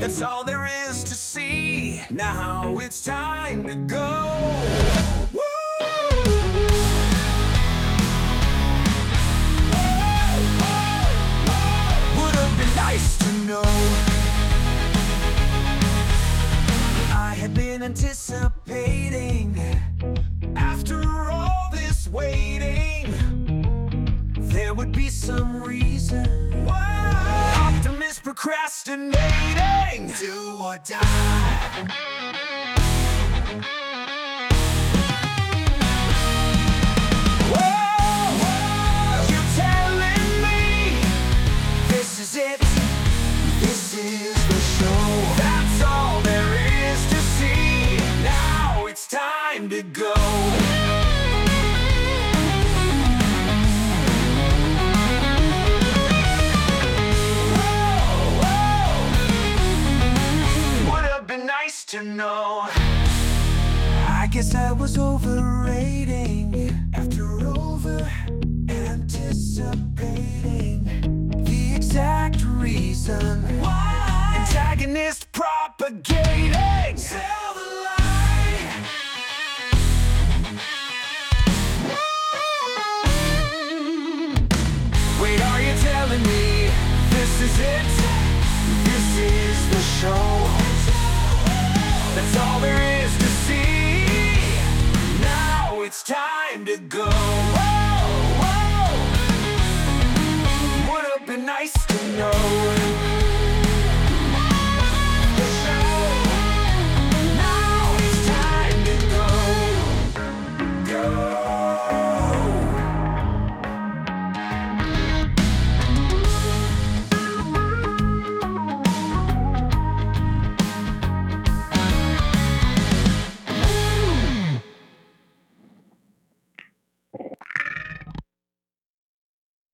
That's all there is to see. Now it's time to go. Woo! Would have been nice to know. I had been anticipating, after all this waiting, there would be some reason why Optimus procrastinating. Do or die. Whoa, you're telling me this is it, this is the show. That's all there is to see. Now it's time to go. Nice to know. I guess I was overrating after over anticipating the exact reason why